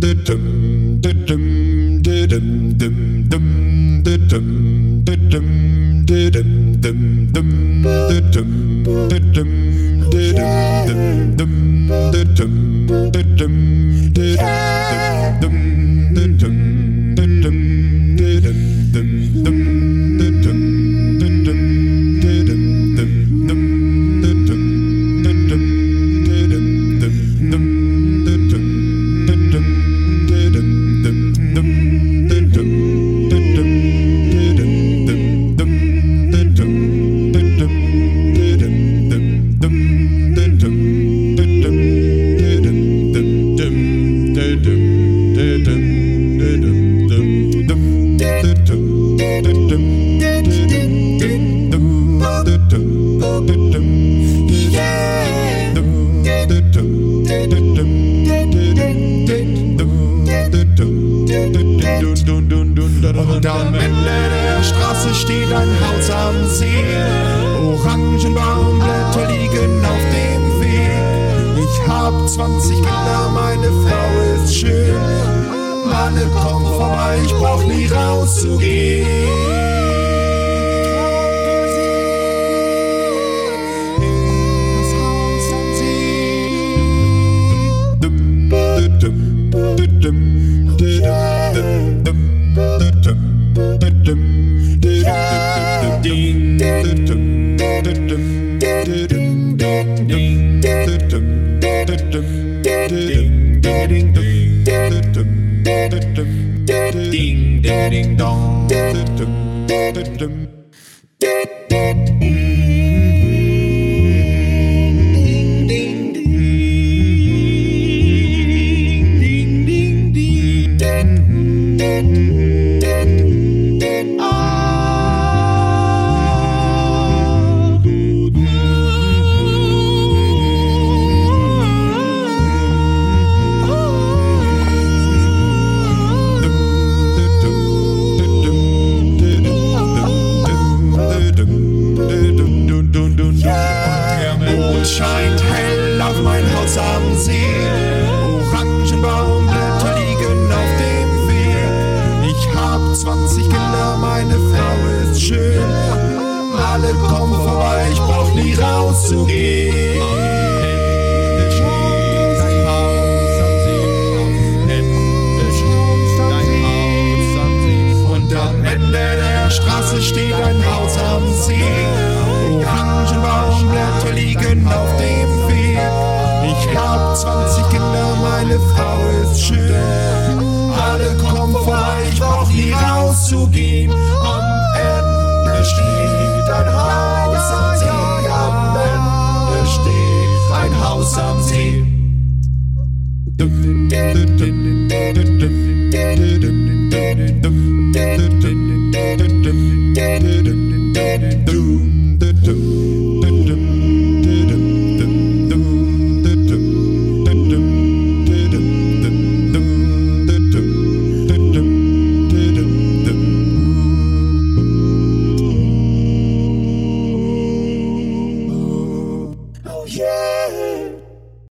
Und am Ende der Straße steht ein Haus am See. Orangenbaumblätter liegen auf dem Weg. Ich hab 20 Kinder, meine Frau ist schön. Alle kommen vorbei, ich brauch nie rauszugehen. Ding, ding, dong. Scheint hell auf mein Haus am See. Orangenbaumblätter liegen auf dem Weg. Ich hab 20 Kinder, meine Frau ist schön. Alle kommen vorbei, ich brauch nie rauszugehen. Und am Ende der Straße steht ein Haus am See. Orangenbaumblätter liegen auf dem Weg. Ich hab 20 Kinder, meine Frau ist schön. Alle kommen vorbei, ich brauch nie rauszugehen. Am Ende steht ein Haus am See. Am Ende steht ein Haus am See.